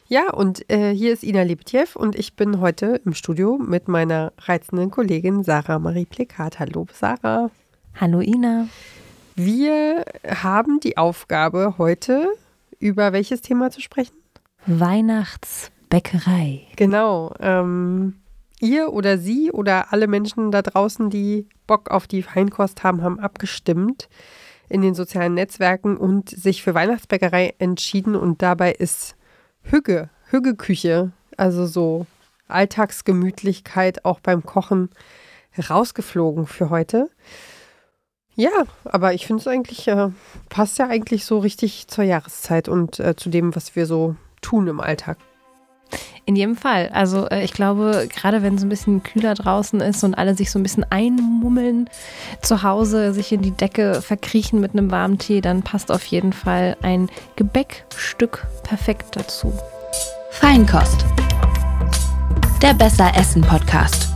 Ja, und hier ist Ina Lebetjew und ich bin heute im Studio mit meiner reizenden Kollegin Sarah Marie Plekat. Hallo Sarah. Hallo Ina. Wir haben die Aufgabe, heute über welches Thema zu sprechen? Weihnachtsbäckerei. Genau. Ihr oder Sie oder alle Menschen da draußen, die Bock auf die Feinkost haben, haben abgestimmt in den sozialen Netzwerken und sich für Weihnachtsbäckerei entschieden. Und dabei ist Hügge-Küche, also so Alltagsgemütlichkeit auch beim Kochen, rausgeflogen für heute. Ja, aber ich finde es eigentlich, passt ja eigentlich so richtig zur Jahreszeit und zu dem, was wir so tun im Alltag. In jedem Fall. Also ich glaube, gerade wenn es ein bisschen kühler draußen ist und alle sich so ein bisschen einmummeln zu Hause, sich in die Decke verkriechen mit einem warmen Tee, dann passt auf jeden Fall ein Gebäckstück perfekt dazu. Feinkost. Der Besser Essen Podcast.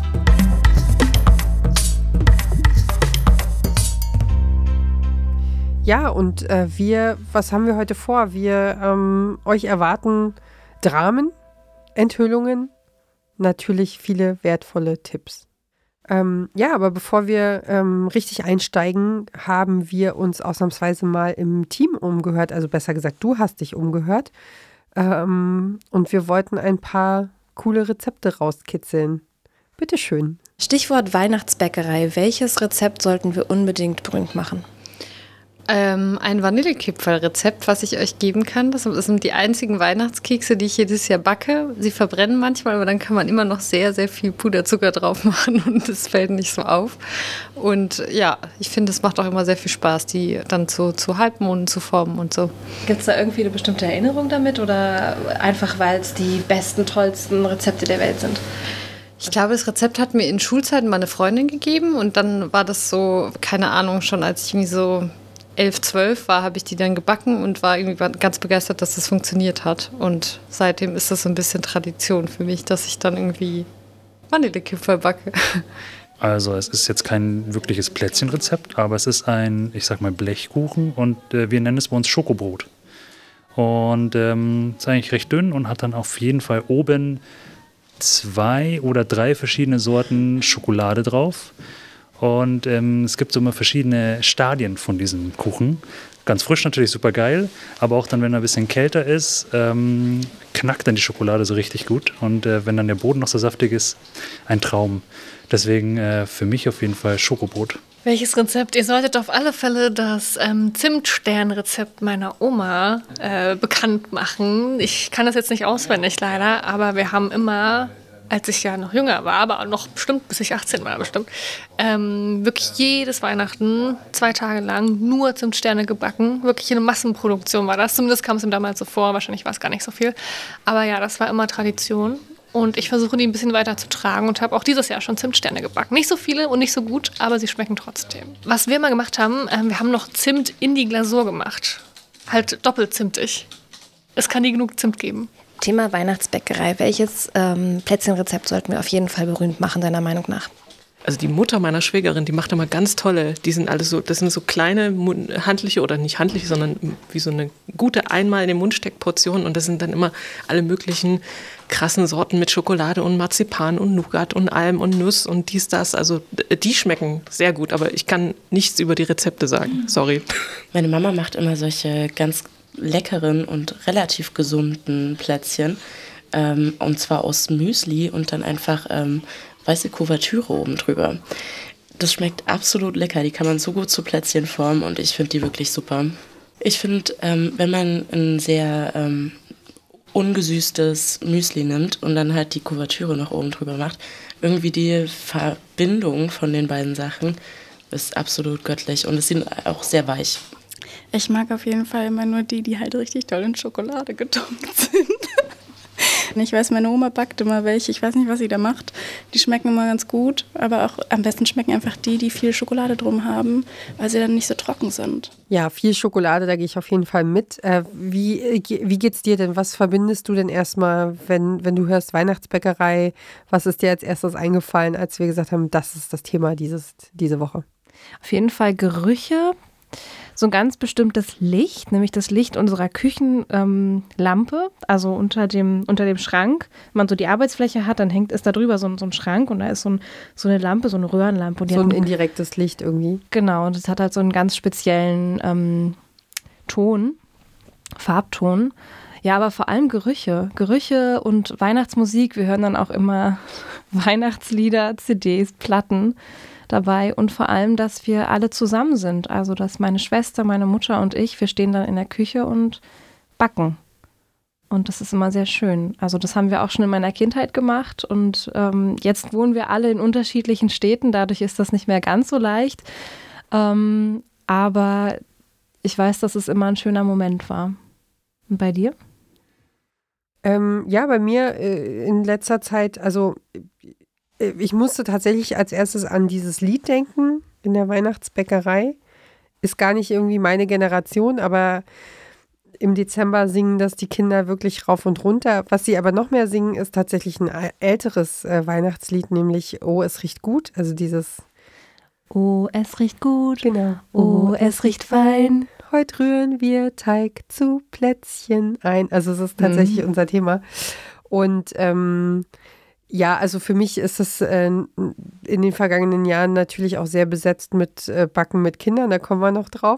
Ja, und was haben wir heute vor? Wir euch erwarten Dramen, Enthüllungen, natürlich viele wertvolle Tipps. Aber bevor wir richtig einsteigen, haben wir uns ausnahmsweise mal im Team umgehört. Also besser gesagt, du hast dich umgehört. Und wir wollten ein paar coole Rezepte rauskitzeln. Bitteschön. Stichwort Weihnachtsbäckerei. Welches Rezept sollten wir unbedingt berühmt machen? Ein Vanillekipferl-Rezept, was ich euch geben kann. Das sind die einzigen Weihnachtskekse, die ich jedes Jahr backe. Sie verbrennen manchmal, aber dann kann man immer noch sehr, sehr viel Puderzucker drauf machen und es fällt nicht so auf. Und ja, ich finde, es macht auch immer sehr viel Spaß, die dann zu Halbmonden zu formen und so. Gibt es da irgendwie eine bestimmte Erinnerung damit oder einfach, weil es die besten, tollsten Rezepte der Welt sind? Ich glaube, das Rezept hat mir in Schulzeiten meine Freundin gegeben und dann war das so, keine Ahnung, schon als ich irgendwie so 11, 12 war, habe ich die dann gebacken und war irgendwie ganz begeistert, dass das funktioniert hat. Und seitdem ist das so ein bisschen Tradition für mich, dass ich dann irgendwie Vanillekipferl backe. Also es ist jetzt kein wirkliches Plätzchenrezept, aber es ist ein, ich sag mal, Blechkuchen und wir nennen es bei uns Schokobrot. Und ist eigentlich recht dünn und hat dann auf jeden Fall oben 2 oder 3 verschiedene Sorten Schokolade drauf. Und es gibt so immer verschiedene Stadien von diesem Kuchen. Ganz frisch natürlich super geil, aber auch dann, wenn er ein bisschen kälter ist, knackt dann die Schokolade so richtig gut. Und wenn dann der Boden noch so saftig ist, ein Traum. Deswegen für mich auf jeden Fall Schokobrot. Welches Rezept? Ihr solltet auf alle Fälle das Zimtsternrezept meiner Oma bekannt machen. Ich kann das jetzt nicht auswendig leider, aber wir haben immer, als ich ja noch jünger war, aber noch bestimmt, bis ich 18 war bestimmt, wirklich jedes Weihnachten 2 Tage lang nur Zimtsterne gebacken. Wirklich eine Massenproduktion war das. Zumindest kam es ihm damals so vor. Wahrscheinlich war es gar nicht so viel. Aber ja, das war immer Tradition. Und ich versuche, die ein bisschen weiter zu tragen und habe auch dieses Jahr schon Zimtsterne gebacken. Nicht so viele und nicht so gut, aber sie schmecken trotzdem. Was wir mal gemacht haben, wir haben noch Zimt in die Glasur gemacht. Halt doppelt zimtig. Es kann nie genug Zimt geben. Thema Weihnachtsbäckerei. Welches Plätzchenrezept sollten wir auf jeden Fall berühmt machen, deiner Meinung nach? Also die Mutter meiner Schwägerin, die macht immer ganz tolle, die sind alles so, das sind so kleine handliche oder nicht handliche, sondern wie so eine gute einmal in den Mund Portion und das sind dann immer alle möglichen krassen Sorten mit Schokolade und Marzipan und Nougat und Alm und Nuss und dies, das. Also die schmecken sehr gut, aber ich kann nichts über die Rezepte sagen. Sorry. Meine Mama macht immer solche ganz leckeren und relativ gesunden Plätzchen. Und zwar aus Müsli und dann einfach weiße Kuvertüre oben drüber. Das schmeckt absolut lecker. Die kann man so gut zu Plätzchen formen und ich finde die wirklich super. Ich finde, wenn man ein sehr ungesüßtes Müsli nimmt und dann halt die Kuvertüre noch oben drüber macht, irgendwie die Verbindung von den beiden Sachen ist absolut göttlich und es sind auch sehr weich. Ich mag auf jeden Fall immer nur die halt richtig doll in Schokolade getunkt sind. Ich weiß, meine Oma backt immer welche, ich weiß nicht, was sie da macht. Die schmecken immer ganz gut, aber auch am besten schmecken einfach die viel Schokolade drum haben, weil sie dann nicht so trocken sind. Ja, viel Schokolade, da gehe ich auf jeden Fall mit. Wie geht's dir denn? Was verbindest du denn erstmal, wenn du hörst Weihnachtsbäckerei? Was ist dir als erstes eingefallen, als wir gesagt haben, das ist das Thema diese Woche? Auf jeden Fall Gerüche. so ein ganz bestimmtes Licht, nämlich das Licht unserer Küchenlampe, also unter dem Schrank. Wenn man so die Arbeitsfläche hat, dann ist da drüber so ein Schrank und da ist so eine Lampe, so eine Röhrenlampe. Und die so ein indirektes Licht irgendwie. Genau, und das hat halt so einen ganz speziellen Farbton. Ja, aber vor allem Gerüche und Weihnachtsmusik. Wir hören dann auch immer Weihnachtslieder, CDs, Platten dabei und vor allem, dass wir alle zusammen sind. Also, dass meine Schwester, meine Mutter und ich, wir stehen dann in der Küche und backen. Und das ist immer sehr schön. Also, das haben wir auch schon in meiner Kindheit gemacht und jetzt wohnen wir alle in unterschiedlichen Städten. Dadurch ist das nicht mehr ganz so leicht. Aber ich weiß, dass es immer ein schöner Moment war. Und bei dir? Ja, bei mir in letzter Zeit, also ich musste tatsächlich als erstes an dieses Lied denken in der Weihnachtsbäckerei. Ist gar nicht irgendwie meine Generation, aber im Dezember singen das die Kinder wirklich rauf und runter. Was sie aber noch mehr singen, ist tatsächlich ein älteres Weihnachtslied, nämlich Oh, es riecht gut. Also dieses Oh, es riecht gut. Genau. Oh, es riecht fein. Heute rühren wir Teig zu Plätzchen ein. Also es ist tatsächlich unser Thema. Und ja, also für mich ist es in den vergangenen Jahren natürlich auch sehr besetzt mit Backen mit Kindern. Da kommen wir noch drauf.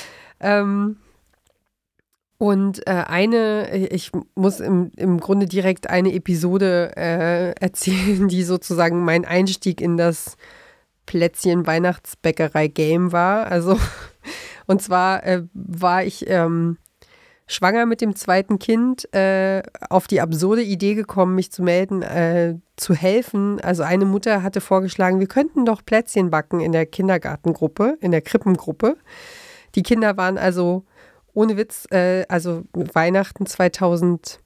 Ich muss im Grunde direkt eine Episode erzählen, die sozusagen mein Einstieg in das Plätzchen-Weihnachtsbäckerei-Game war. Also und zwar war ich schwanger mit dem zweiten Kind, auf die absurde Idee gekommen, mich zu melden, zu helfen. Also eine Mutter hatte vorgeschlagen, wir könnten doch Plätzchen backen in der Kindergartengruppe, in der Krippengruppe. Die Kinder waren also, ohne Witz, also Weihnachten 2018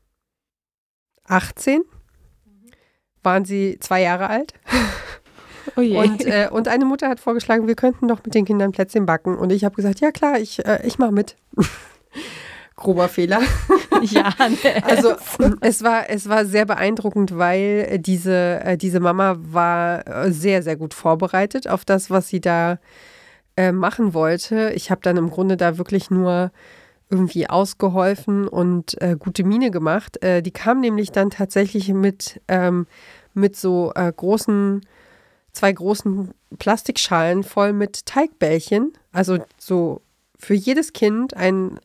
waren sie 2 Jahre alt. Oh je. Und eine Mutter hat vorgeschlagen, wir könnten doch mit den Kindern Plätzchen backen. Und ich habe gesagt, ja klar, ich mache mit. Grober Fehler. Ja, ne. Also es war sehr beeindruckend, weil diese Mama war sehr, sehr gut vorbereitet auf das, was sie da machen wollte. Ich habe dann im Grunde da wirklich nur irgendwie ausgeholfen und gute Miene gemacht. Die kam nämlich dann tatsächlich mit so 2 großen Plastikschalen voll mit Teigbällchen. Also so für jedes Kind ein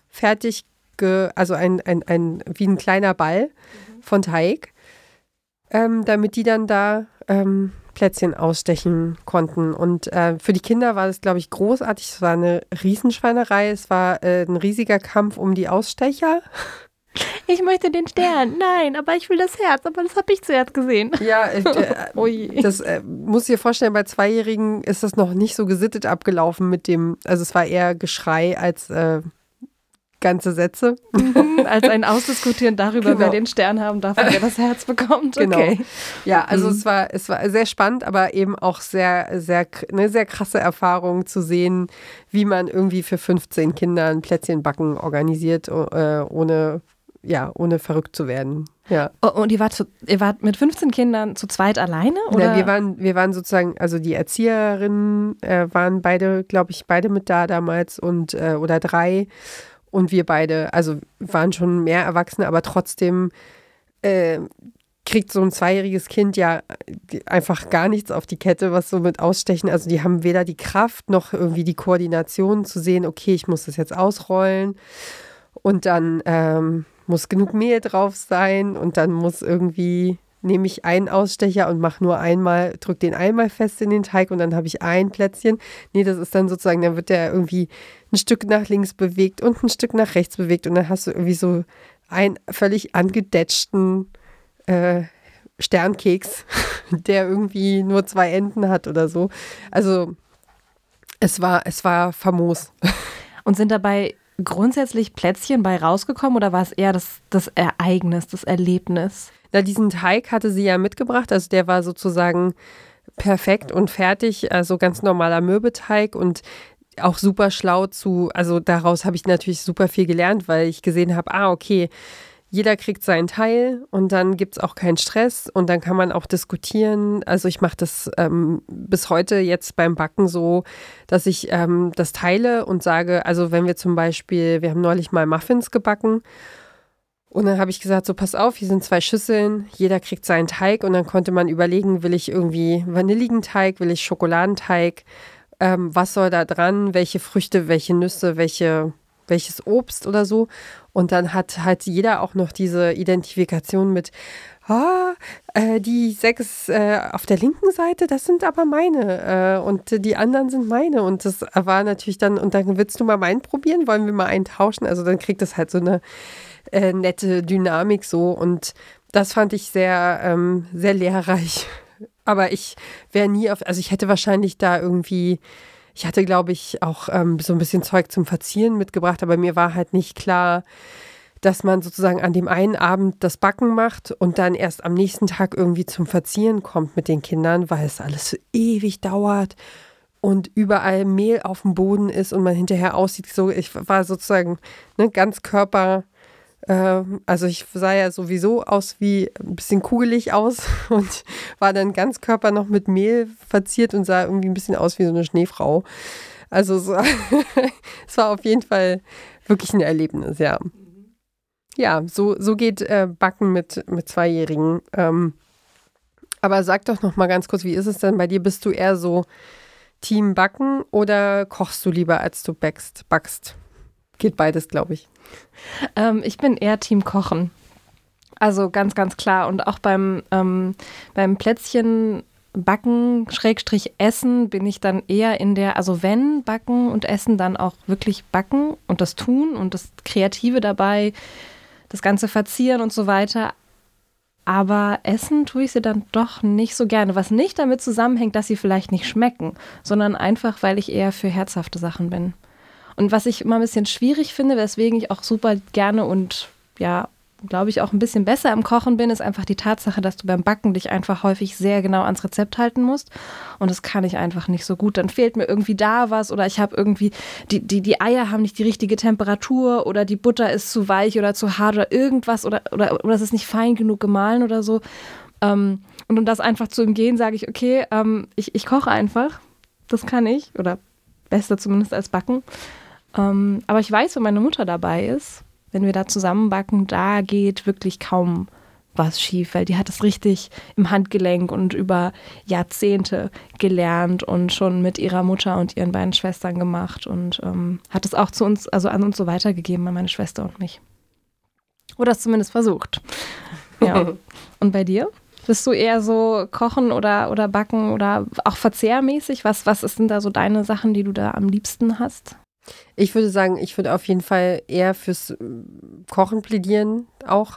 wie ein kleiner Ball von Teig, damit die dann da Plätzchen ausstechen konnten. Und für die Kinder war das, glaube ich, großartig. Es war eine Riesenschweinerei. Es war ein riesiger Kampf um die Ausstecher. Ich möchte den Stern. Nein, aber ich will das Herz. Aber das habe ich zuerst gesehen. Ja, das muss ich dir vorstellen, bei 2-Jährigen ist das noch nicht so gesittet abgelaufen mit dem, also es war eher Geschrei als ganze Sätze. Als ein Ausdiskutieren darüber, wer den Stern haben darf und wer das Herz bekommt. Okay. Genau. Ja, also es war sehr spannend, aber eben auch eine sehr krasse Erfahrung zu sehen, wie man irgendwie für 15 Kinder ein Plätzchenbacken organisiert, ohne verrückt zu werden. Ja. Und ihr wart mit 15 Kindern zu zweit alleine? Oder? Ja, wir waren sozusagen, also die Erzieherinnen waren beide, glaube ich, mit da damals und oder 3. Und wir beide, also waren schon mehr Erwachsene, aber trotzdem kriegt so ein 2-jähriges Kind ja einfach gar nichts auf die Kette, was so mit Ausstechen, also die haben weder die Kraft noch irgendwie die Koordination zu sehen, okay, ich muss das jetzt ausrollen und dann muss genug Mehl drauf sein und dann muss irgendwie, nehme ich einen Ausstecher und mache nur einmal, drücke den einmal fest in den Teig und dann habe ich ein Plätzchen. Nee, das ist dann sozusagen, dann wird der irgendwie ein Stück nach links bewegt und ein Stück nach rechts bewegt und dann hast du irgendwie so einen völlig angedetschten Sternkeks, der irgendwie nur 2 Enden hat oder so. Also es war famos. Und sind dabei grundsätzlich Plätzchen bei rausgekommen oder war es eher das Ereignis, das Erlebnis? Na, diesen Teig hatte sie ja mitgebracht, also der war sozusagen perfekt und fertig, also ganz normaler Mürbeteig und auch super schlau also daraus habe ich natürlich super viel gelernt, weil ich gesehen habe, okay, jeder kriegt seinen Teil und dann gibt es auch keinen Stress und dann kann man auch diskutieren. Also ich mache das bis heute jetzt beim Backen so, dass ich das teile und sage, also wenn wir zum Beispiel, wir haben neulich mal Muffins gebacken und dann habe ich gesagt, so pass auf, hier sind 2 Schüsseln, jeder kriegt seinen Teig und dann konnte man überlegen, will ich irgendwie vanilligen Teig, will ich Schokoladenteig, was soll da dran, welche Früchte, welche Nüsse, welches Obst oder so. Und dann hat halt jeder auch noch diese Identifikation mit, die 6 auf der linken Seite, das sind aber meine und die anderen sind meine. Und das war natürlich dann, und dann willst du mal meinen probieren, wollen wir mal einen tauschen? Also dann kriegt das halt so eine nette Dynamik so. Und das fand ich sehr, sehr lehrreich. Aber ich wäre nie also ich hätte wahrscheinlich da irgendwie, ich hatte, glaube ich, auch so ein bisschen Zeug zum Verzieren mitgebracht, aber mir war halt nicht klar, dass man sozusagen an dem einen Abend das Backen macht und dann erst am nächsten Tag irgendwie zum Verzieren kommt mit den Kindern, weil es alles so ewig dauert und überall Mehl auf dem Boden ist und man hinterher aussieht, so, ich war sozusagen ganz Körper, also ich sah ja sowieso aus wie ein bisschen kugelig aus und war dann ganz Körper noch mit Mehl verziert und sah irgendwie ein bisschen aus wie so eine Schneefrau. Also so, es war auf jeden Fall wirklich ein Erlebnis, ja. Ja, so geht Backen mit 2-Jährigen. Aber sag doch noch mal ganz kurz, wie ist es denn bei dir? Bist du eher so Team Backen oder kochst du lieber, als du backst? Geht beides, glaube ich. Ich bin eher Team Kochen. Also ganz, ganz klar. Und auch beim Plätzchen Backen, Essen bin ich dann eher in der, also wenn Backen und Essen, dann auch wirklich backen und das tun und das Kreative dabei, das ganze Verzieren und so weiter. Aber essen tue ich sie dann doch nicht so gerne. Was nicht damit zusammenhängt, dass sie vielleicht nicht schmecken, sondern einfach, weil ich eher für herzhafte Sachen bin. Und was ich immer ein bisschen schwierig finde, weswegen ich auch super gerne und ja, glaube ich, auch ein bisschen besser im Kochen bin, ist einfach die Tatsache, dass du beim Backen dich einfach häufig sehr genau ans Rezept halten musst. Und das kann ich einfach nicht so gut. Dann fehlt mir irgendwie da was oder ich habe irgendwie, die Eier haben nicht die richtige Temperatur oder die Butter ist zu weich oder zu hart oder irgendwas oder es ist nicht fein genug gemahlen oder so. Und um das einfach zu umgehen, sage ich, okay, ich koche einfach. Das kann ich. Oder besser zumindest als Backen. Aber ich weiß, wenn meine Mutter dabei ist, wenn wir da zusammen backen, da geht wirklich kaum was schief, weil die hat es richtig im Handgelenk und über Jahrzehnte gelernt und schon mit ihrer Mutter und ihren beiden Schwestern gemacht und hat es auch zu uns, also an uns so weitergegeben, an meine Schwester und mich. Oder es zumindest versucht. Ja. Und bei dir? Bist du eher so kochen oder backen oder auch verzehrmäßig? Was sind da so deine Sachen, die du da am liebsten hast? Ich würde sagen, ich würde auf jeden Fall eher fürs Kochen plädieren auch,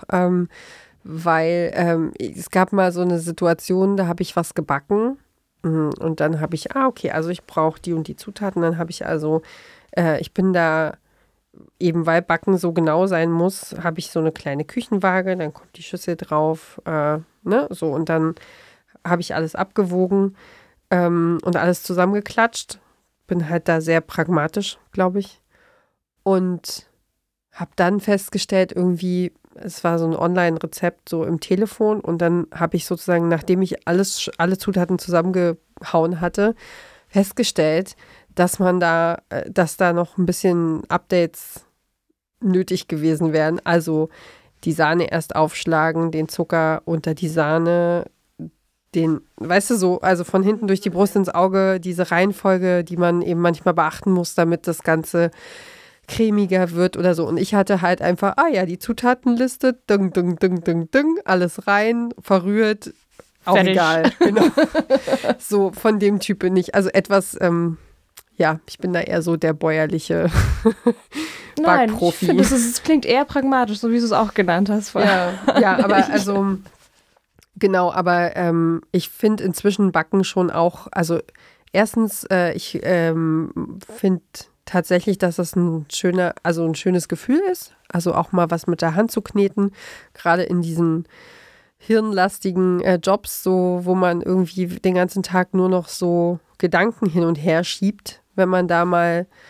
weil es gab mal so eine Situation, da habe ich was gebacken und dann habe ich, okay, also ich brauche die und die Zutaten, dann habe ich also, ich bin da eben, weil Backen so genau sein muss, habe ich so eine kleine Küchenwaage, dann kommt die Schüssel drauf, so und dann habe ich alles abgewogen und alles zusammengeklatscht. Bin halt da sehr pragmatisch, glaube ich. Und habe dann festgestellt, irgendwie, es war so ein Online-Rezept so im Telefon und dann habe ich sozusagen, nachdem ich alle Zutaten zusammengehauen hatte, festgestellt, dass da noch ein bisschen Updates nötig gewesen wären. Also die Sahne erst aufschlagen, den Zucker unter die Sahne, weißt du, so, also von hinten durch die Brust ins Auge, diese Reihenfolge, die man eben manchmal beachten muss, damit das Ganze cremiger wird oder so. Und ich hatte halt einfach, die Zutatenliste, alles rein, verrührt, auch fertig. Egal. Genau. So, von dem Typ bin ich. Also etwas, ich bin da eher so der bäuerliche Backprofi. Nein, ich finde, es klingt eher pragmatisch, so wie du es auch genannt hast. Ja, aber also genau, aber ich finde inzwischen Backen schon auch, also erstens, ich finde tatsächlich, dass das ein schönes Gefühl ist, also auch mal was mit der Hand zu kneten, gerade in diesen hirnlastigen Jobs, so wo man irgendwie den ganzen Tag nur noch so Gedanken hin und her schiebt, wenn man da mal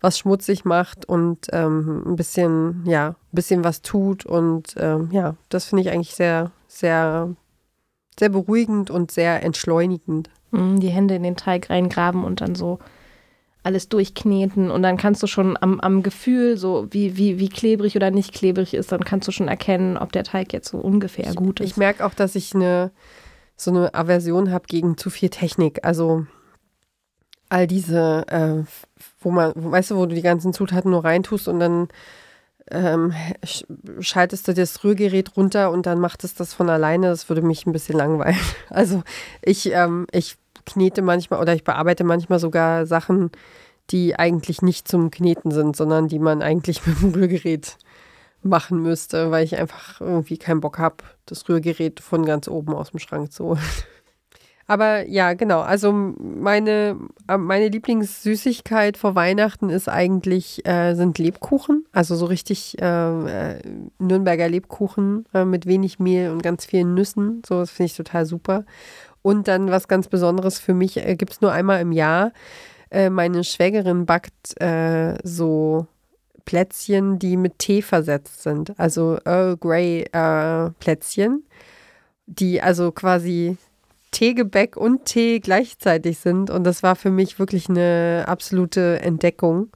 was schmutzig macht und ein bisschen was tut. Und das finde ich eigentlich sehr, sehr, sehr beruhigend und sehr entschleunigend. Die Hände in den Teig reingraben und dann so alles durchkneten und dann kannst du schon am Gefühl, so wie klebrig oder nicht klebrig ist, dann kannst du schon erkennen, ob der Teig jetzt so ungefähr gut ist. Ich merke auch, dass ich so eine Aversion habe gegen zu viel Technik. Also all diese, wo du die ganzen Zutaten nur reintust und dann schaltest du das Rührgerät runter und dann macht es das von alleine. Das würde mich ein bisschen langweilen. Also ich knete manchmal oder ich bearbeite manchmal sogar Sachen, die eigentlich nicht zum Kneten sind, sondern die man eigentlich mit dem Rührgerät machen müsste, weil ich einfach irgendwie keinen Bock habe, das Rührgerät von ganz oben aus dem Schrank zu holen. Aber ja, genau. Also meine Lieblingssüßigkeit vor Weihnachten ist eigentlich, sind Lebkuchen. Also so richtig Nürnberger Lebkuchen mit wenig Mehl und ganz vielen Nüssen. So, das finde ich total super. Und dann was ganz Besonderes für mich, gibt es nur einmal im Jahr. Meine Schwägerin backt so Plätzchen, die mit Tee versetzt sind. Also Earl Grey Plätzchen, die also quasi Teegebäck und Tee gleichzeitig sind. Und das war für mich wirklich eine absolute Entdeckung,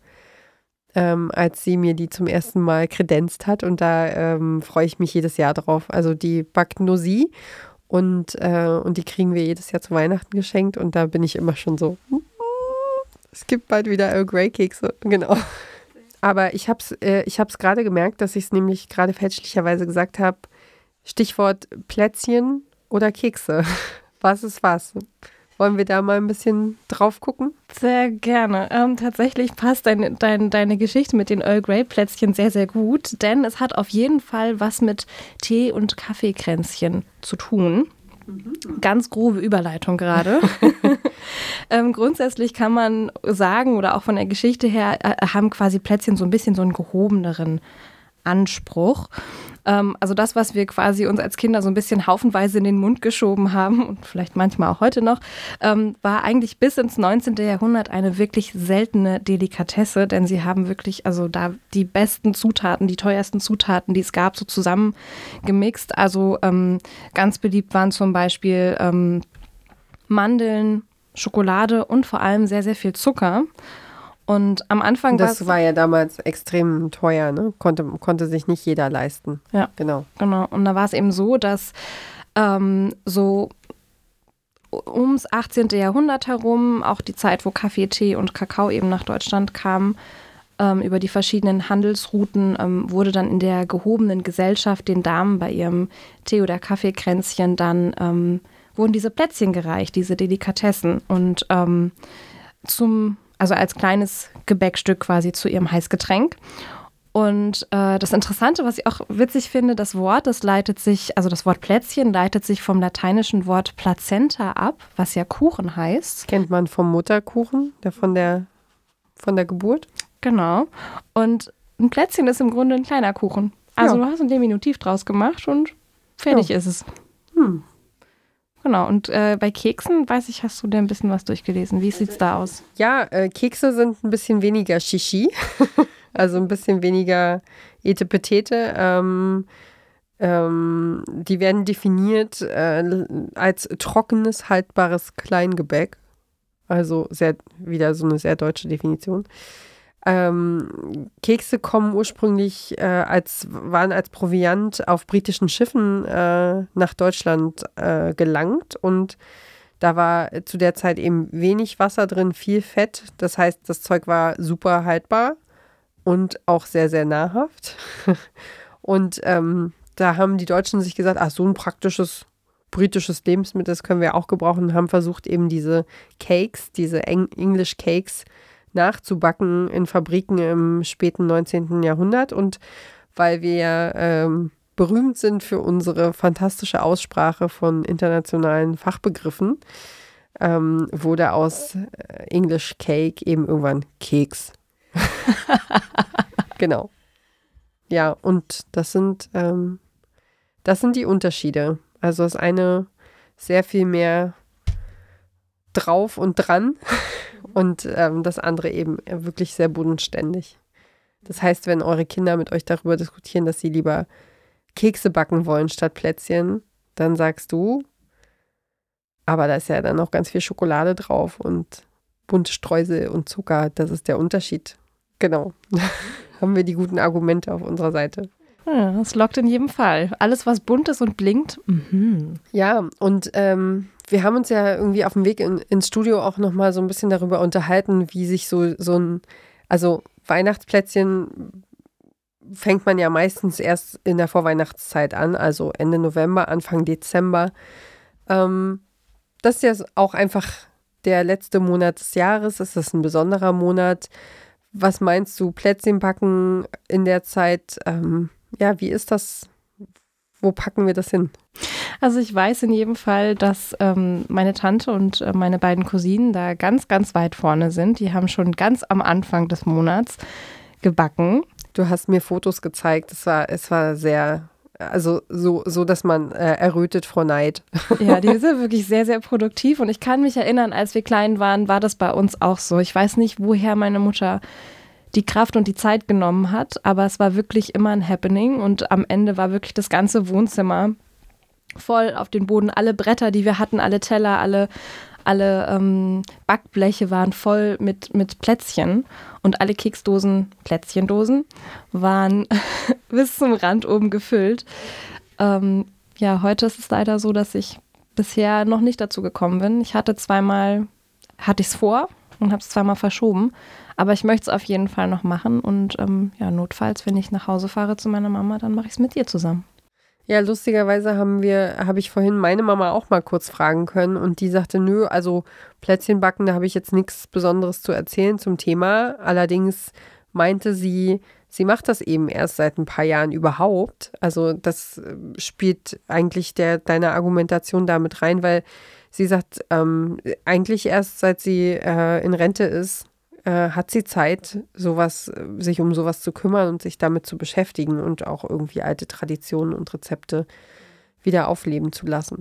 als sie mir die zum ersten Mal kredenzt hat. Und da freue ich mich jedes Jahr drauf. Also die backt nur sie. Und die kriegen wir jedes Jahr zu Weihnachten geschenkt. Und da bin ich immer schon so, es gibt bald wieder Earl Grey Kekse. Genau. Aber ich hab's gerade gemerkt, dass ich es nämlich gerade fälschlicherweise gesagt habe. Stichwort Plätzchen oder Kekse. Was ist was? Wollen wir da mal ein bisschen drauf gucken? Sehr gerne. Tatsächlich passt deine Geschichte mit den Earl Grey Plätzchen sehr, sehr gut, denn es hat auf jeden Fall was mit Tee- und Kaffeekränzchen zu tun. Ganz grobe Überleitung gerade. Grundsätzlich kann man sagen, oder auch von der Geschichte her, haben quasi Plätzchen so ein bisschen so einen gehobeneren Anspruch. Also das, was wir quasi uns als Kinder so ein bisschen haufenweise in den Mund geschoben haben und vielleicht manchmal auch heute noch, war eigentlich bis ins 19. Jahrhundert eine wirklich seltene Delikatesse, denn sie haben wirklich also da die besten Zutaten, die teuersten Zutaten, die es gab, so zusammengemixt. Also ganz beliebt waren zum Beispiel Mandeln, Schokolade und vor allem sehr, sehr viel Zucker. Und am Anfang das war ja damals extrem teuer, ne? Konnte sich nicht jeder leisten. Ja, genau. Und da war es eben so, dass so ums 18. Jahrhundert herum, auch die Zeit, wo Kaffee, Tee und Kakao eben nach Deutschland kamen, über die verschiedenen Handelsrouten wurde dann in der gehobenen Gesellschaft den Damen bei ihrem Tee- oder Kaffeekränzchen dann wurden diese Plätzchen gereicht, diese Delikatessen. Und also als kleines Gebäckstück quasi zu ihrem Heißgetränk. Und das Interessante, was ich auch witzig finde, das Wort Plätzchen leitet sich vom lateinischen Wort Plazenta ab, was ja Kuchen heißt. Kennt man vom Mutterkuchen, von der Geburt. Genau. Und ein Plätzchen ist im Grunde ein kleiner Kuchen. Also du hast ein Diminutiv draus gemacht und fertig ist es. Genau, und bei Keksen, weiß ich, hast du dir ein bisschen was durchgelesen. Wie sieht's da aus? Ja, Kekse sind ein bisschen weniger Shishi, also ein bisschen weniger Etepetete. Die werden definiert als trockenes, haltbares Kleingebäck. Also wieder so eine sehr deutsche Definition. Kekse kommen ursprünglich waren als Proviant auf britischen Schiffen nach Deutschland gelangt und da war zu der Zeit eben wenig Wasser drin, viel Fett. Das heißt, das Zeug war super haltbar und auch sehr, sehr nahrhaft. Und da haben die Deutschen sich gesagt, so ein praktisches britisches Lebensmittel, das können wir auch gebrauchen, und haben versucht eben diese Cakes, diese English Cakes nachzubacken in Fabriken im späten 19. Jahrhundert. Und weil wir berühmt sind für unsere fantastische Aussprache von internationalen Fachbegriffen, wurde aus English Cake eben irgendwann Keks. Genau. Ja, und das sind die Unterschiede. Also das eine sehr viel mehr drauf und dran Und das andere eben wirklich sehr bodenständig. Das heißt, wenn eure Kinder mit euch darüber diskutieren, dass sie lieber Kekse backen wollen statt Plätzchen, dann sagst du, aber da ist ja dann noch ganz viel Schokolade drauf und bunte Streusel und Zucker. Das ist der Unterschied. Genau. Haben wir die guten Argumente auf unserer Seite. Ja, das lockt in jedem Fall. Alles, was bunt ist und blinkt. Ja, und wir haben uns ja irgendwie auf dem Weg ins Studio auch nochmal so ein bisschen darüber unterhalten, wie sich so ein, also Weihnachtsplätzchen fängt man ja meistens erst in der Vorweihnachtszeit an, also Ende November, Anfang Dezember. Das ist ja auch einfach der letzte Monat des Jahres. Es ist ein besonderer Monat. Was meinst du, Plätzchen backen in der Zeit? Wie ist das? Wo packen wir das hin? Also ich weiß in jedem Fall, dass meine Tante und meine beiden Cousinen da ganz, ganz weit vorne sind. Die haben schon ganz am Anfang des Monats gebacken. Du hast mir Fotos gezeigt. Es war sehr, also so, dass man errötet vor Neid. Ja, die sind wirklich sehr, sehr produktiv. Und ich kann mich erinnern, als wir klein waren, war das bei uns auch so. Ich weiß nicht, woher meine Mutter die Kraft und die Zeit genommen hat, aber es war wirklich immer ein Happening. Und am Ende war wirklich das ganze Wohnzimmer voll auf den Boden. Alle Bretter, die wir hatten, alle Teller, alle Backbleche waren voll mit Plätzchen. Und alle Keksdosen, Plätzchendosen, waren bis zum Rand oben gefüllt. Heute ist es leider so, dass ich bisher noch nicht dazu gekommen bin. Hatte ich es vor und habe es zweimal verschoben. Aber ich möchte es auf jeden Fall noch machen. Und notfalls, wenn ich nach Hause fahre zu meiner Mama, dann mache ich es mit ihr zusammen. Ja, lustigerweise habe ich vorhin meine Mama auch mal kurz fragen können und die sagte, nö, also Plätzchen backen, da habe ich jetzt nichts Besonderes zu erzählen zum Thema. Allerdings meinte sie macht das eben erst seit ein paar Jahren überhaupt. Also das spielt eigentlich deine Argumentation damit rein, weil sie sagt, eigentlich erst seit sie in Rente ist, hat sie Zeit, sich um sowas zu kümmern und sich damit zu beschäftigen und auch irgendwie alte Traditionen und Rezepte wieder aufleben zu lassen.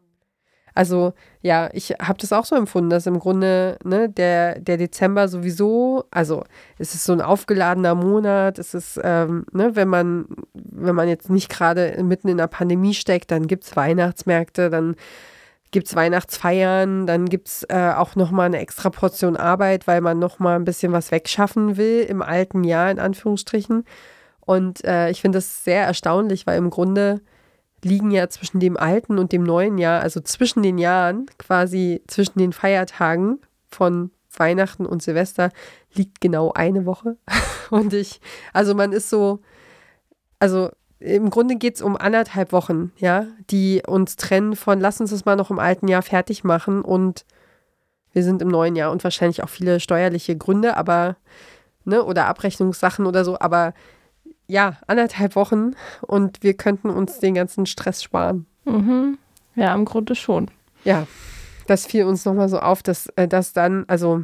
Also ja, ich habe das auch so empfunden, dass im Grunde der Dezember sowieso, also es ist so ein aufgeladener Monat, es ist, wenn man jetzt nicht gerade mitten in der Pandemie steckt, dann gibt es Weihnachtsmärkte, dann gibt es Weihnachtsfeiern, dann gibt es auch nochmal eine extra Portion Arbeit, weil man nochmal ein bisschen was wegschaffen will im alten Jahr, in Anführungsstrichen. Und ich finde das sehr erstaunlich, weil im Grunde liegen ja zwischen dem alten und dem neuen Jahr, also zwischen den Jahren, quasi zwischen den Feiertagen von Weihnachten und Silvester, liegt genau eine Woche. Und man ist so, also im Grunde geht es um 1,5 Wochen, ja, die uns trennen von, lass uns das mal noch im alten Jahr fertig machen und wir sind im neuen Jahr und wahrscheinlich auch viele steuerliche Gründe, aber, oder Abrechnungssachen oder so, aber ja, 1,5 Wochen und wir könnten uns den ganzen Stress sparen. Mhm. Ja, im Grunde schon. Ja, das fiel uns nochmal so auf, dass dann, also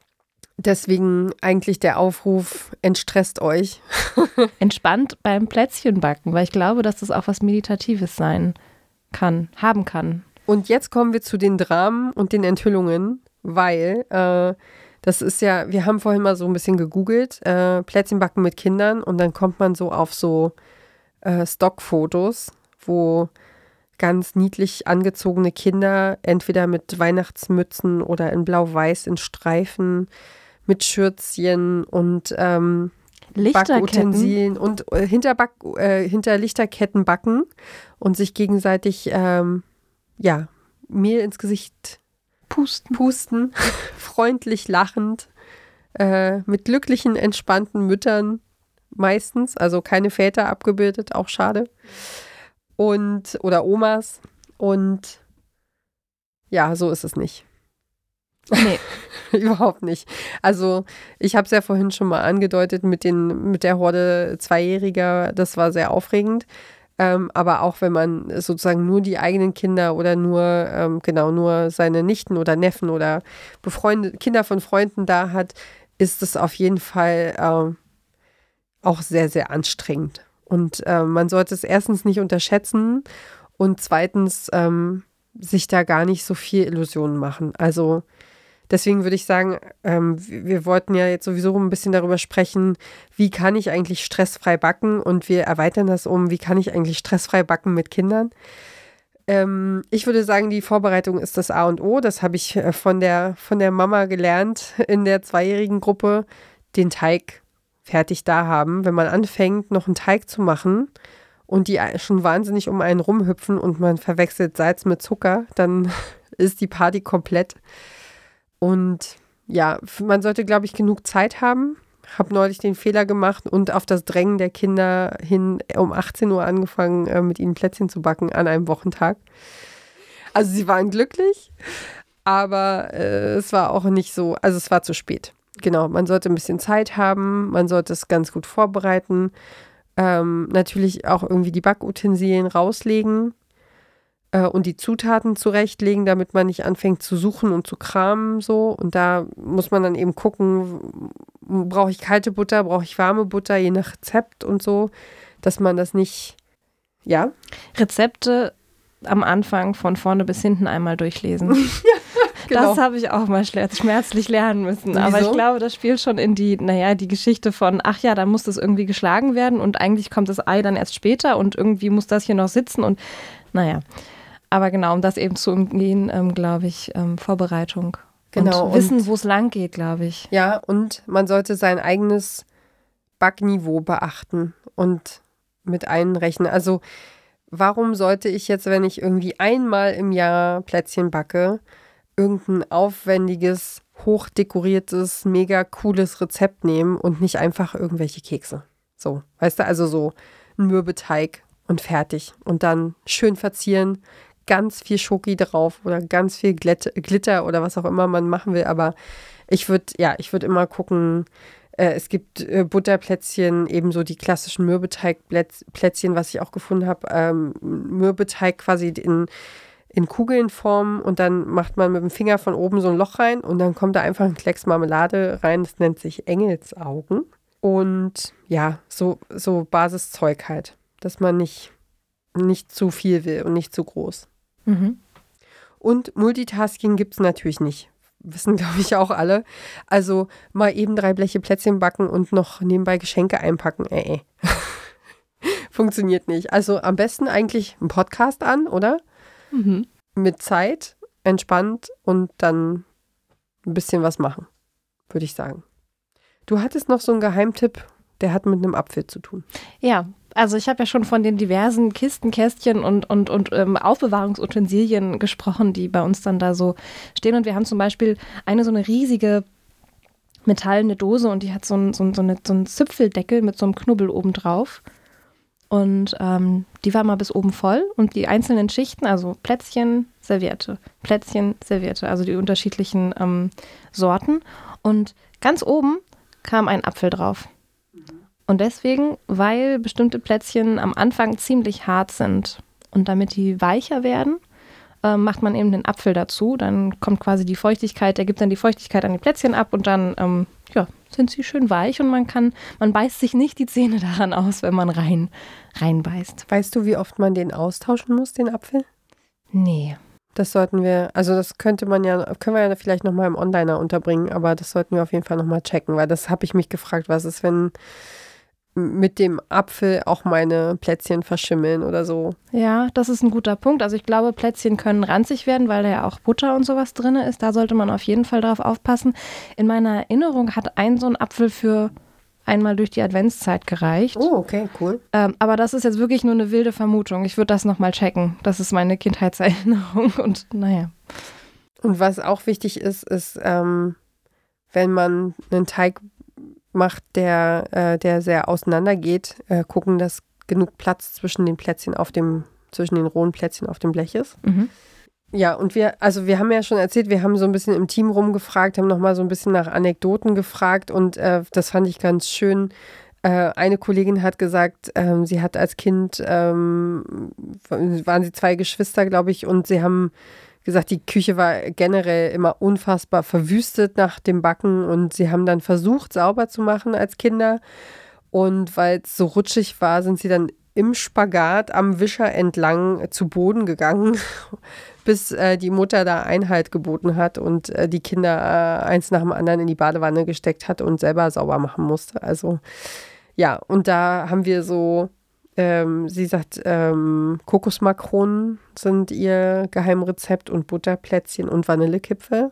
deswegen eigentlich der Aufruf, entstresst euch. Entspannt beim Plätzchenbacken, weil ich glaube, dass das auch was Meditatives haben kann. Und jetzt kommen wir zu den Dramen und den Enthüllungen, weil das ist ja, wir haben vorhin mal so ein bisschen gegoogelt, Plätzchenbacken mit Kindern und dann kommt man so auf so Stockfotos, wo ganz niedlich angezogene Kinder entweder mit Weihnachtsmützen oder in Blau-Weiß in Streifen mit Schürzchen und Backutensilien und hinter Lichterketten backen und sich gegenseitig Mehl ins Gesicht pusten freundlich lachend, mit glücklichen, entspannten Müttern meistens, also keine Väter abgebildet, auch schade. Oder Omas. Und ja, so ist es nicht. Nee. Überhaupt nicht. Also ich habe es ja vorhin schon mal angedeutet mit der Horde Zweijähriger, das war sehr aufregend. Aber auch wenn man sozusagen nur die eigenen Kinder oder nur seine Nichten oder Neffen oder Kinder von Freunden da hat, ist es auf jeden Fall auch sehr, sehr anstrengend. Und man sollte es erstens nicht unterschätzen und zweitens sich da gar nicht so viel Illusionen machen. Also deswegen würde ich sagen, wir wollten ja jetzt sowieso ein bisschen darüber sprechen, wie kann ich eigentlich stressfrei backen, und wir erweitern das um, wie kann ich eigentlich stressfrei backen mit Kindern. Ich würde sagen, die Vorbereitung ist das A und O. Das habe ich von der Mama gelernt in der 2-jährigen Gruppe, den Teig fertig da haben. Wenn man anfängt, noch einen Teig zu machen und die schon wahnsinnig um einen rumhüpfen und man verwechselt Salz mit Zucker, dann ist die Party komplett. Und ja, man sollte, glaube ich, genug Zeit haben. Habe neulich den Fehler gemacht und auf das Drängen der Kinder hin um 18 Uhr angefangen, mit ihnen Plätzchen zu backen an einem Wochentag. Also sie waren glücklich, aber es war auch nicht so, also es war zu spät. Genau, man sollte ein bisschen Zeit haben, man sollte es ganz gut vorbereiten. Natürlich auch irgendwie die Backutensilien rauslegen und die Zutaten zurechtlegen, damit man nicht anfängt zu suchen und zu kramen so. Und da muss man dann eben gucken, brauche ich kalte Butter, brauche ich warme Butter, je nach Rezept und so, dass man das nicht, ja. Rezepte am Anfang von vorne bis hinten einmal durchlesen. Genau. Das habe ich auch mal schmerzlich lernen müssen. Aber ich glaube, das spielt schon in die Geschichte von, ach ja, da muss das irgendwie geschlagen werden und eigentlich kommt das Ei dann erst später und irgendwie muss das hier noch sitzen und naja. Aber genau, um das eben zu umgehen, glaube ich, Vorbereitung. Genau. Und wissen, wo es lang geht, glaube ich. Ja, und man sollte sein eigenes Backniveau beachten und mit einrechnen. Also warum sollte ich jetzt, wenn ich irgendwie einmal im Jahr Plätzchen backe, irgendein aufwendiges, hochdekoriertes, mega cooles Rezept nehmen und nicht einfach irgendwelche Kekse? So, weißt du, also so ein Mürbeteig und fertig. Und dann schön verzieren, ganz viel Schoki drauf oder ganz viel Glitter oder was auch immer man machen will. Aber ich würde immer gucken, es gibt Butterplätzchen, ebenso die klassischen Mürbeteigplätzchen, was ich auch gefunden habe. Mürbeteig quasi in Kugeln formen und dann macht man mit dem Finger von oben so ein Loch rein und dann kommt da einfach ein Klecks Marmelade rein. Das nennt sich Engelsaugen. Und ja, so Basiszeug halt, dass man nicht zu viel will und nicht zu groß. Mhm. Und Multitasking gibt es natürlich nicht. Wissen, glaube ich, auch alle. Also mal eben 3 Bleche Plätzchen backen und noch nebenbei Geschenke einpacken. Funktioniert nicht. Also am besten eigentlich einen Podcast an, oder? Mhm. Mit Zeit, entspannt und dann ein bisschen was machen, würde ich sagen. Du hattest noch so einen Geheimtipp, der hat mit einem Apfel zu tun. Ja, also ich habe ja schon von den diversen Kisten, Kästchen und Aufbewahrungsutensilien gesprochen, die bei uns dann da so stehen. Und wir haben zum Beispiel so eine riesige metallene Dose und die hat so einen Zipfeldeckel mit so einem Knubbel oben drauf. Und die war mal bis oben voll und die einzelnen Schichten, also Plätzchen, Serviette, also die unterschiedlichen Sorten. Und ganz oben kam ein Apfel drauf. Und deswegen, weil bestimmte Plätzchen am Anfang ziemlich hart sind und damit die weicher werden, macht man eben den Apfel dazu. Dann kommt quasi die Feuchtigkeit, der gibt dann die Feuchtigkeit an die Plätzchen ab und dann sind sie schön weich und man beißt sich nicht die Zähne daran aus, wenn man reinbeißt. Weißt du, wie oft man den austauschen muss, den Apfel? Nee. Das sollten wir, also das können wir ja vielleicht nochmal im Onliner unterbringen, aber das sollten wir auf jeden Fall nochmal checken, weil das habe ich mich gefragt, was ist, wenn mit dem Apfel auch meine Plätzchen verschimmeln oder so. Ja, das ist ein guter Punkt. Also ich glaube, Plätzchen können ranzig werden, weil da ja auch Butter und sowas drin ist. Da sollte man auf jeden Fall drauf aufpassen. In meiner Erinnerung hat so ein Apfel für einmal durch die Adventszeit gereicht. Oh, okay, cool. Aber das ist jetzt wirklich nur eine wilde Vermutung. Ich würde das nochmal checken. Das ist meine Kindheitserinnerung und naja. Und was auch wichtig ist, wenn man einen Teig macht, der sehr auseinander geht, gucken, dass genug Platz zwischen den rohen Plätzchen auf dem Blech ist. Mhm. Ja, und wir haben ja schon erzählt, wir haben so ein bisschen im Team rumgefragt, haben nochmal so ein bisschen nach Anekdoten gefragt und das fand ich ganz schön. Eine Kollegin hat gesagt, sie hat als Kind, waren sie 2 Geschwister, glaube ich, und sie haben gesagt, die Küche war generell immer unfassbar verwüstet nach dem Backen und sie haben dann versucht, sauber zu machen als Kinder und weil es so rutschig war, sind sie dann im Spagat am Wischer entlang zu Boden gegangen, bis die Mutter da Einhalt geboten hat und die Kinder eins nach dem anderen in die Badewanne gesteckt hat und selber sauber machen musste. Also ja, und da haben wir so, sie sagt, Kokosmakronen sind ihr Geheimrezept und Butterplätzchen und Vanillekipferl.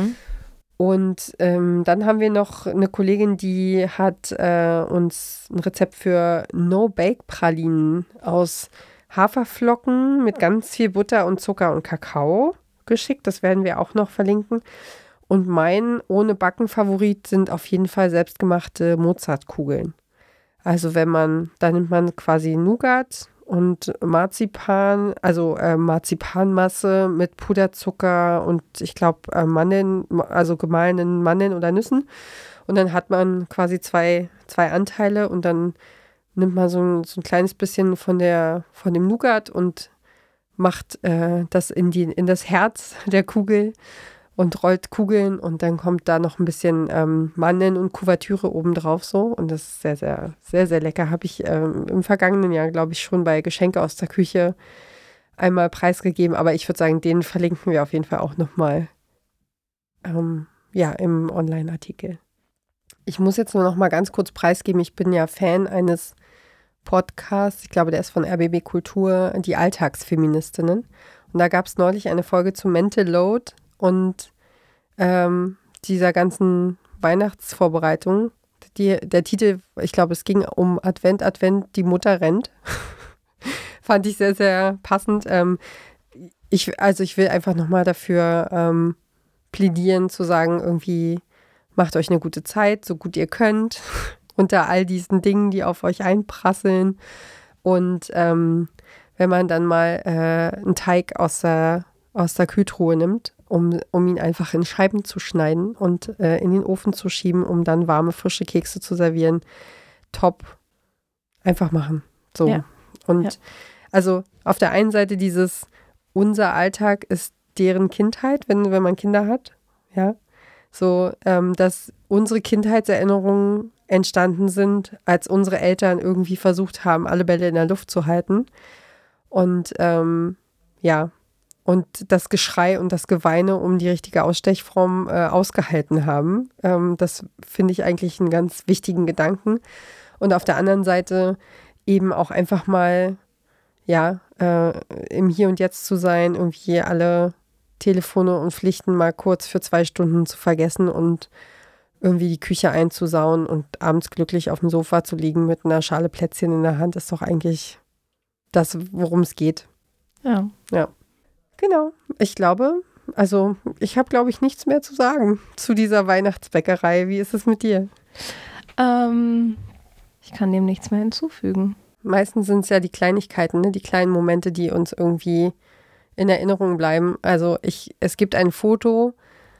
Und dann haben wir noch eine Kollegin, die hat uns ein Rezept für No-Bake-Pralinen aus Haferflocken mit ganz viel Butter und Zucker und Kakao geschickt. Das werden wir auch noch verlinken. Und mein ohne-Backen-Favorit sind auf jeden Fall selbstgemachte Mozartkugeln. Also da nimmt man quasi Nougat und Marzipan, also Marzipanmasse mit Puderzucker und ich glaube Mandeln, also gemahlenen Mandeln oder Nüssen. Und dann hat man quasi zwei Anteile und dann nimmt man so ein kleines bisschen von dem Nougat und macht das in das Herz der Kugel und rollt Kugeln und dann kommt da noch ein bisschen Mandeln und Kuvertüre obendrauf so und das ist sehr, sehr, sehr, sehr lecker. Habe ich im vergangenen Jahr, glaube ich, schon bei Geschenke aus der Küche einmal preisgegeben, aber ich würde sagen, den verlinken wir auf jeden Fall auch nochmal im Online-Artikel. Ich muss jetzt nur noch mal ganz kurz preisgeben, ich bin ja Fan eines Podcasts, ich glaube, der ist von RBB Kultur, die Alltagsfeministinnen. Und da gab es neulich eine Folge zu Mental Load und dieser ganzen Weihnachtsvorbereitung. Der Titel, ich glaube, es ging um Advent, die Mutter rennt. Fand ich sehr, sehr passend. Ich will einfach nochmal dafür plädieren, zu sagen, irgendwie macht euch eine gute Zeit, so gut ihr könnt, unter all diesen Dingen, die auf euch einprasseln. Und wenn man dann mal einen Teig aus der Kühltruhe nimmt, um ihn einfach in Scheiben zu schneiden und in den Ofen zu schieben, um dann warme, frische Kekse zu servieren. Top. Einfach machen. So. Ja. Und also auf der einen Seite unser Alltag ist deren Kindheit, wenn man Kinder hat. Ja. So, dass unsere Kindheitserinnerungen entstanden sind, als unsere Eltern irgendwie versucht haben, alle Bälle in der Luft zu halten. Und und das Geschrei und das Geweine um die richtige Ausstechform ausgehalten haben. Das finde ich eigentlich einen ganz wichtigen Gedanken. Und auf der anderen Seite eben auch einfach mal, im Hier und Jetzt zu sein, irgendwie alle Telefone und Pflichten mal kurz für 2 Stunden zu vergessen und irgendwie die Küche einzusauen und abends glücklich auf dem Sofa zu liegen mit einer Schale Plätzchen in der Hand, ist doch eigentlich das, worum es geht. Ja. Ja. Genau. Ich glaube, ich habe, glaube ich, nichts mehr zu sagen zu dieser Weihnachtsbäckerei. Wie ist es mit dir? Ich kann dem nichts mehr hinzufügen. Meistens sind es ja die Kleinigkeiten, ne? Die kleinen Momente, die uns irgendwie in Erinnerung bleiben. Also es gibt ein Foto,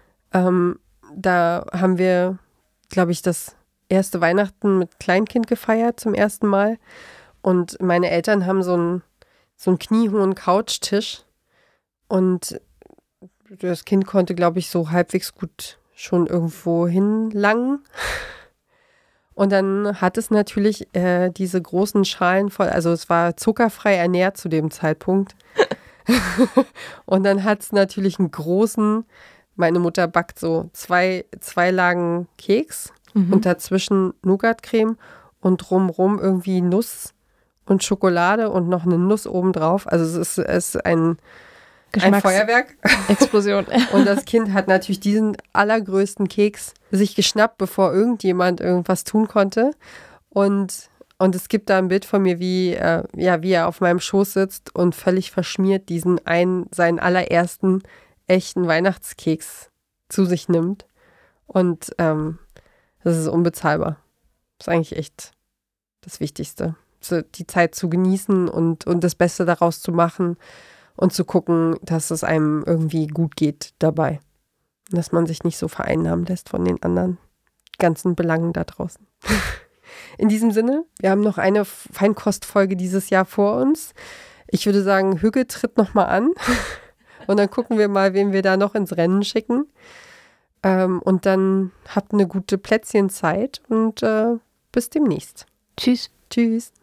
da haben wir, glaube ich, das erste Weihnachten mit Kleinkind gefeiert zum ersten Mal. Und meine Eltern haben so einen kniehohen Couchtisch. Und das Kind konnte, glaube ich, so halbwegs gut schon irgendwo hinlangen. Und dann hat es natürlich diese großen Schalen voll, also es war zuckerfrei ernährt zu dem Zeitpunkt. Und dann hat es natürlich meine Mutter backt so zwei Lagen Keks und dazwischen Nougatcreme und drumrum irgendwie Nuss und Schokolade und noch eine Nuss obendrauf. Also es ist ein Feuerwerk. Explosion. Und das Kind hat natürlich diesen allergrößten Keks sich geschnappt, bevor irgendjemand irgendwas tun konnte. Und es gibt da ein Bild von mir, wie er auf meinem Schoß sitzt und völlig verschmiert seinen allerersten echten Weihnachtskeks zu sich nimmt. Und das ist unbezahlbar. Das ist eigentlich echt das Wichtigste. Die Zeit zu genießen und das Beste daraus zu machen und zu gucken, dass es einem irgendwie gut geht dabei. Und dass man sich nicht so vereinnahmen lässt von den anderen ganzen Belangen da draußen. In diesem Sinne, wir haben noch eine Feinkostfolge dieses Jahr vor uns. Ich würde sagen, Hügge tritt nochmal an und dann gucken wir mal, wen wir da noch ins Rennen schicken. Und dann habt eine gute Plätzchenzeit und bis demnächst. Tschüss. Tschüss.